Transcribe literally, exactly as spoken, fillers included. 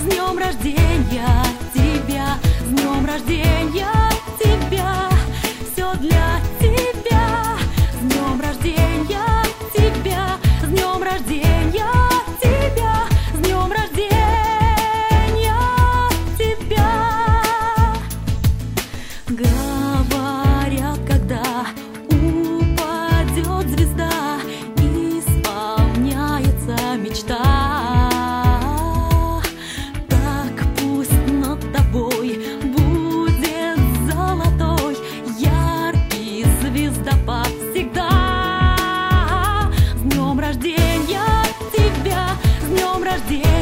днем рождения тебя, с днем рождения тебя, все для тебя. С днем рождения тебя, с днем рождения тебя, с днем рождения тебя. Говорят, когда упадет звезда, исполняется мечта. Так пусть над тобой будет золотой, яркий звездопад всегда. С днем рождения тебя, с днем рождения.